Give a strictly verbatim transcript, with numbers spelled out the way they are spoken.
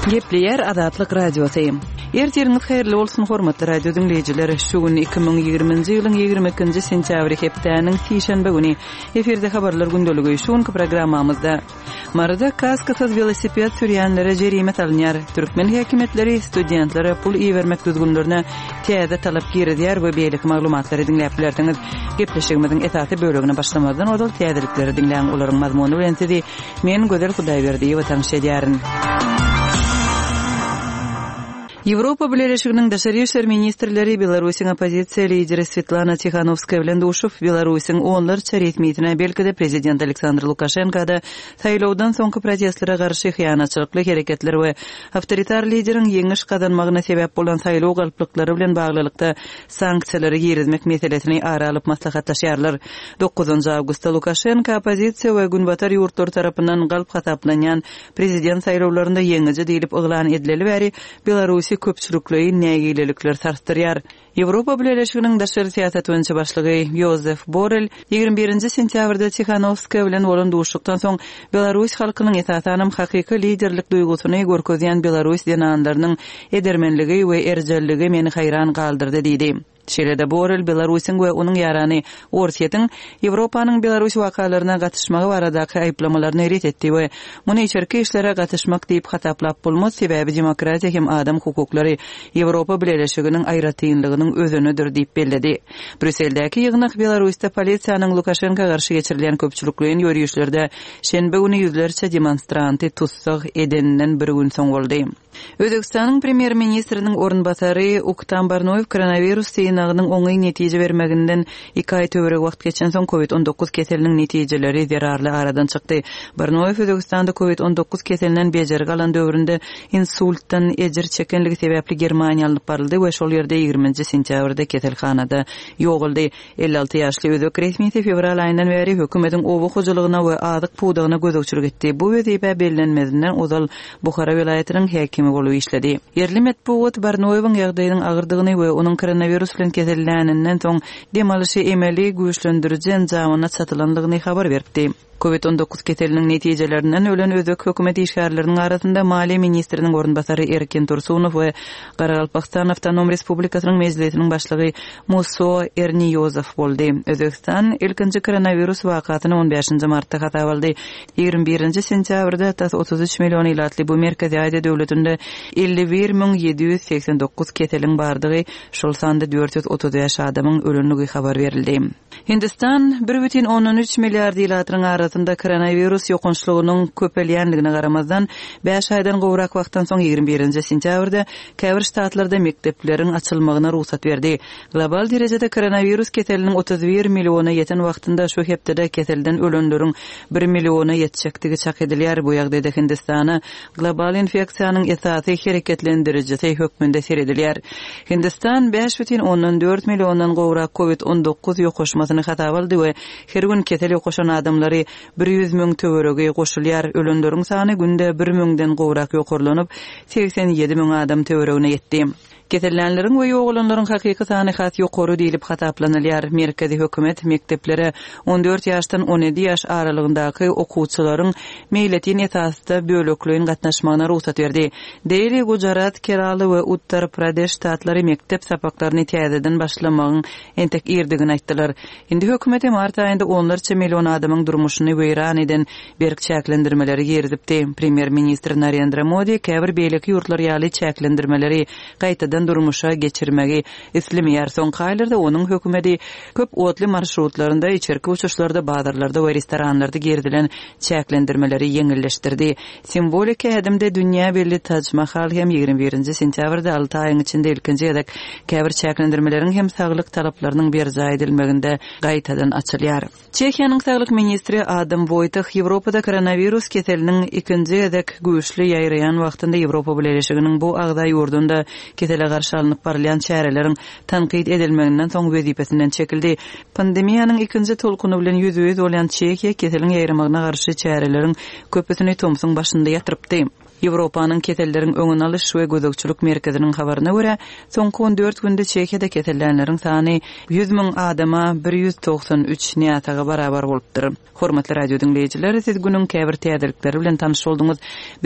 Gepleyer Adatlyk radiosyny. Ertiriniz hayrly bolsun hormatly radio dinleyijiler. Şu gün iki ming ýygrymynjy ýylyň ýygrimi ikinji sentýabr hepdäniň sişenbe güni eferde habarlar gündöligi şuň programmamyzda. Marada kaskasyz velosiped sürýänlere jerimet alınýar. Türkmen häkimetleri studentlere pul iýermek düzgünlerine täze talap girdýär we beýlik maglumatlary dinläp bilerdiňiz. Gepleşigimiziň esasy bölegine başlamadan odal täzelikleri dinläň olaryň mazmuny bilen sizi men Gözel Hudaýberdi we tanış edýärin. Европа Birleşiginiň daşary işler ministrleri Belarusyň opozisiýa lideri Svetlana Tikhanovskaya bilen duşup Belarusyň onlarça resmiýetine belki-de prezident Aleksandr Lukashenko da saýlawdan soňky protestlere garşy hyýanatçylykly hereketler we awtoritar lideriň ýeňiş kazanmagyna sebäp bolan saýlaw galplyklary bilen baglylykda sanksiýalary ýerizmek meselesini ara alyp maslahatlaşýarlar. dokuzunçy awgustda Lukashenko opozisiýa we günbatar ýurtlar tarapyndan galp hataplanýan prezident saýlawlarynda ýeňici diýilip oglan edileli bäri Belarusy köpçülükleri nägilelikler sarstyrýar. Европа Birleşiginiň daşary siýasat öňçi başlygy Josef Borrell ýygrimi birinji sentýabrda Tikhanovskaya bilen bolan duşukdan soň Belarus halkynyň esasanam hakyky liderlik duýgusyny görkezýän Belarus denanlarynyň edermenligi we erjelligi meni haýran galdyrdy diýdi. Şeýle-de Borrell Belarusyň we onuň ýarany Orsiýetiň Ýewropanyň Belarus wakalaryna gatnaşmagy baradaky aýplamalaryny ret etdi we muny içerki işlere gatnaşmak diýip hataplap bolmaz sebäbi demokratiýa hem adam hukuklary Ýewropa Birleşiginiň aýratynlygynyň özünidir diýip belledi. Brüsseldäki ýygnak Belarusda polisiýanyň Lukashenko garşy geçirilen köpçülüklerin ýörüýüşlerde şenbe güni ýüzlerçe demonstranty tutsak edeninden bir gün soň boldy. Özbekistanyň premier ministriniň ornbasary Uktam Barnoyew koronavirus synagynyň oňy netije bermeginden iki aý töwerek wagt geçen soň covid on dokuz keseliniň netijeleri zerarly aradan çykdy. Barnoyew Özbekistanda covid on dokuz keselinden bejer galan döwründe insultdan ejir çekenligi sebäpli Germaniýa alyp baryldy we şol ýerde ýygrimiňji sentýabrda keselhanada ýoguldy. elli alty ýaşly özbek resmiýeti fevral aýyndan beri hökümetiň owu hojalygyna we azyk puwdagyna gözükçülük etdi. Bu wezipä bellenmedinden ozal Buhara vilayatynyň häkimi bolup işledi. Yerli metbuat Barnoyewiň ýagdaýynyň agyrdygyny we onuň koronavirus bilen kesellänenden soň demalyşy emeli güýçlendirjen jamana satylandygyny habar berdi. covid on dokuz keseliniň netijelerinden ölen özbek hökümeti işgärleriniň arasynda Maliýe ministriniň ornbasary Erkin Tursunow we Garalpaqstan Awtonom Respublikasynyň mejlisiniň başlygy Muso Erniyozov boldy. Özbekistan ilkinji koronavirus wakatyny on beşinji martda hatap aldy. ýygrimi birinji sentýabrda tas otuz üç million ýylatly bu merkezi Aýda döwletinde elli bir miň ýedi ýüz seksen dokuz keseliň bardygy, şol sanda dört ýüz otuz beş adamyň ölenligi habar berildi. Hindistan bir бүтүн on üç milliard ýylatynyň arasynda koronavirus ýokunçlugynyň köpelýänligine garamazdan beş aýdan gowrak wagtdan soň ýygrimi birinji sentýabrda käbir ştatlarda mekdepleriň açylmagyna ruhsat berdi. Global derejede koronavirus keseliniň otuz bir milliona ýeten wagtynda şu hepdede keselden ölenleriň bir milliona ýetjekdigi çak edilýär. Bu ýagdaýda Hindistana global infeksiýanyň esasy hereketlendiriji hökmünde seredilýär. Hindistan beş бүтүn on dört milliondan gowrak covid on dokuz ýokoşmasyny hatap aldy we her gün kesel ýokoşan adamlary bir ýüz miň töwerege goşulýar. Ölenleriň sany günde bir miňden gowrak ýokurlanyp seksen ýedi miň adam töweregine ýetdi. Kesellänleriň we ýogulanlaryň hakyky sany has ýokary diýilip hataplanylýar. Merkezi hökümet mekteplere on dört ýaşdan on yedi ýaş aralygyndaky okuwçylaryň meýletin esasynda bölekliň gatnaşmagyna ruhsat berdi. Delhi, Gujarat, Kerala we Uttar Pradesh ştatlary mektep sapaklaryny täzeden başlamagyň entek erdigini aýtdylar. Indi hökümeti mart aýynda onlarça million adamyň durmuşyny weýran eden berk çäklendirmeleri ýerizipdi. Premier ministr Narendra Modi käbir beýleki ýurtlar ýaly çäklendirmeleri gaýtadan durmuşa geçirmegi islemeýär. Soňky aýlarda onuň hökümeti köp otly marşrutlarynda, içerki uçuşlarda, bazarlarda we restoranlarda gerdilen çäklendirmeleri ýeňilleşdirdi. Simbolik hädimde dünýä belli Taj Mahal hem ýygrimi birinji sentýabrda alty aýyň içinde ilkinji ýadak käbir çäklendirmeleriň hem saglyk talaplarynyň berza edilmeginde gaýtadan açylýar. Çekiýanyň saglyk ministri Adam Wojtych Ýewropada koronavirus keseliniň ikinji ýadak güýçli ýaýraýan wagtynda Ýewropa Birleşiginiň bu agda ýurdunda kesele garşy alınıp barlayan çäreleriň tanqid edilmeginden soň wezipesinden çekildi. Pandemiýanyň ikinji tolkuny bilen ýüz-ýüz bolan Çekiýa keseliniň ýaýramagyna garşy çäreleriň köpüsini Tomsyň başynda ýatyrypdy. Ýewropanyň ketelleriň öňüne alyş we gözegçilik merkeziniň habaryna görä, soňky on dört günde Çekiýada ketellenleriň sany yüz miň adama bir ýüz togsan üç niýataga barabar bolupdyr. Hormatly radio dinleýijiler, siz günüň käbir täzelikleri bilen tanyş boldunuz.